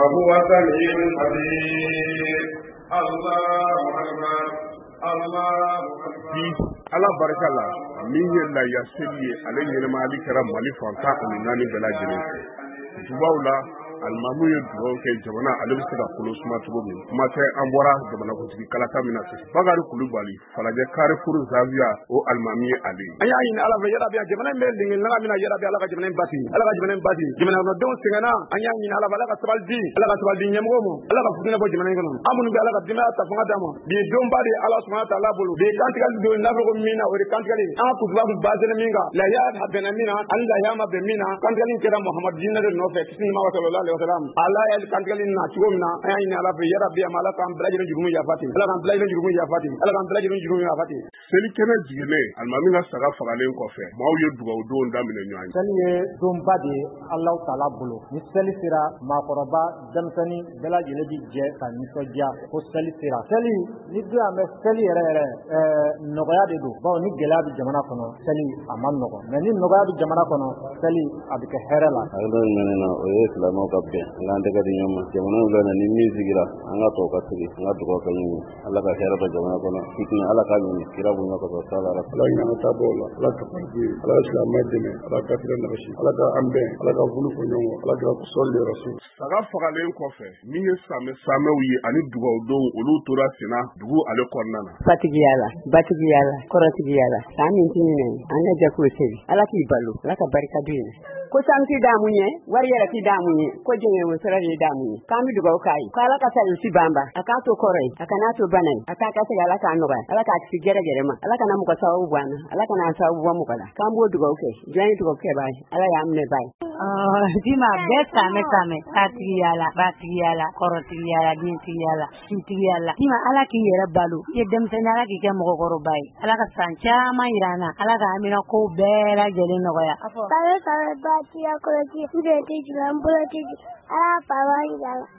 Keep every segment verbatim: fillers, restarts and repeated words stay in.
وهو سميع عليم الله أكبر الله أكبر ala barika la min ye lahiya seli ye ale ɲɛnɛmayali kɛra Mali fantan ani naani bɛɛ lajɛlen fɛ. Dubaw la alimamu ye dugawu kɛ jamana ale bɛ se ka kolo suma cogo min kuma tɛ an bɔra jamanakuntigi kalata min na sisan. Bakari Kulubali falajɛ Carrefour Zavia o alimami ye ale ye. An y'a ɲini Ala fɛ yarabi jamana in bɛ dingɛ laga min na yarabi Ala ka jamana in basigi Ala ka jamana in basigi jamana kɔnɔdenw sɛgɛnna an y'a ɲini Ala fɛ Ala ka sabali di Ala ka sabali di ɲɛmɔgɔw ma Ala ka fitinɛ bɔ jamana in kɔnɔ an minnu bɛ Ala ka denbaya ta fanga d'an ma bi ye donba de Ala subahana taala bolo bi ye kantigɛli don nafolo min na o de kantigɛli an ka kutuba kun baselen min kan lahiya bɛnna min na ani lahiya ma bɛn min na kantigɛli kɛra Muhamadu diinɛ de nɔfɛ kisi ni nɛɛma sallallahu alaihi wasallam Ala ye kantigɛli na cogo min na an y'a ɲini Ala fɛ yarabi Ala k'an bɛɛ lajɛlen jurumu yafati Ala k'an bɛɛ lajɛlen jurumu yafati Ala k'an bɛɛ lajɛlen jurumu yafati. Selikɛnɛ jiginnen alimami ka saga fagalen kɔfɛ maaw ye dugawudenw daminɛ ɲɔgɔn ye. Seli ye donba de ye Alahu taala bolo ni seli sera maakɔrɔba denmisɛnnin bɛɛ lajɛlen bi jɛ ka nisɔndiya ko seli sera. Seli ni don an bɛ seli yɛrɛ yɛrɛ nɔgɔya de don bawo ni gɛlɛya bɛ jamana kɔnɔ seli a man nɔgɔ mɛ ni nɔgɔya bɛ jamana kɔnɔ seli a bɛ kɛ hɛrɛ la. A dɔw ɲinɛnen na o ye silamɛw ka bɛn an k'an tɛgɛ di ɲɔgɔn ma jamana in filɛ nin ni min sigira an ka tɔw ka sigi an ka dugawu kɛ ɲɔgɔn Ala ka hɛrɛ bɛ jamana kɔnɔ fitinɛ Ala ka ɲini kira bonya kɔsɔ sala Ala Ala ɲinɛ ta bɔ la Ala ka fariji Ala ka silamɛ dɛmɛ Ala ka kira nagasi Ala ka an bɛn Ala ka fulu fɔ ɲɔgɔn Ala ka sɔli rasul. Saga fagalen kɔfɛ min ye samɛ samɛw ye ani dugawudenw olu tora senna dugu ale kɔnɔna na. Fatigiya la batigiya la kɔrɔtigiya la san min ti minɛ an ka jɛ k'o seli Ala k'i balo Ala ka barika don yen ko san ti d'a mun ye wari yɛrɛ ti d'a mun ye ko jɛngɛ wosara de d'a mun ye k'an bɛ dugawu k'a ye ko Ala ka sali si banba a k'a to kɔrɔ ye a kana to bana ye a k'a ka segin Ala k'a nɔgɔya Ala k'a kisi gɛrɛ gɛrɛ ma Ala kana mɔgɔ sababu bɔ an na Ala kana sababu bɔ mɔgɔ la k'an b'o dugawu kɛ jɔn ye dugawu kɛ b'a ye Ala y'an minɛ b'a ye. Dima bɛɛ samɛ samɛ fatigiya la batigiya la kɔrɔtigiya la dentigiya la sintigiya la dima Ala k'i yɛrɛ balo i ye denmisɛnnin Ala k'i kɛ mɔgɔkɔrɔba ye Ala ka san caman yira an na Ala ka amina ko bɛɛ lajɛlen nɔgɔya. Samɛ samɛ batigiya kɔrɔtigiya dentigiya an bolo tigi Ala fa b'a yira la.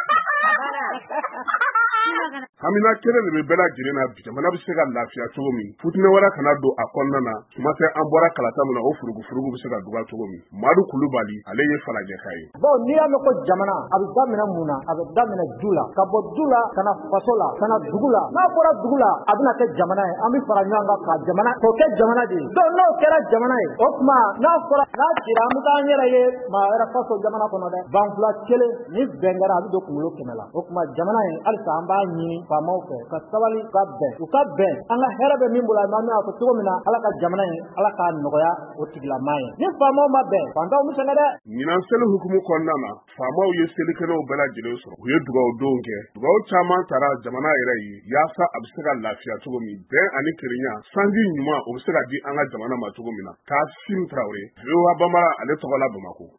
Hamina kelen de bɛ bɛɛ lajɛlen na bi jamana bɛ se ka lafiya cogo min fitinɛ wɛrɛ kana don a kɔnɔna na tuma tɛ an bɔra kalata min na o furugufurugu bɛ se ka dugaya cogo min Madu Kulubali ale ye falajɛka ye. Bon n'i y'a mɛn ko jamana a bɛ daminɛ mun na a bɛ daminɛ du la ka bɔ du la ka na faso la ka na dugu la n'a bɔra dugu la a bɛna kɛ jamana ye an bɛ fara ɲɔgɔn kan ka jamana k'o kɛ jamana de ye donc n'o kɛra jamana ye o tuma n'a fɔra n'a cira an bɛ taa an yɛrɛ ye maa wɛrɛ faso jamana kɔnɔ dɛ banfula kelen ni bɛn kɛra a bɛ don kunkolo kɛmɛ la o tuma jamana ye halisa an b'a ɲini faamaw fɛ ka sabali ka bɛn u ka bɛn an ka hɛrɛ bɛ min bolo a ma fɔ cogo min na Ala ka jamana ye Ala k'a nɔgɔya o tigilamaa ye ni faamaw ma bɛn fantanw bɛ sɛgɛn dɛ. Ɲinan seli hukumu kɔnɔna na faamaw ye selikɛnɛw bɛɛ lajɛlen sɔrɔ u ye dugawudenw kɛ dugawu caman taara jamana yɛrɛ ye yaasa a bɛ se ka lafiya cogo min bɛn ani kelenya sanji ɲuman o bɛ se ka di an ka jamana ma cogo min na Kasim Traoré V O A Bambara ale tɔgɔ la Bamako.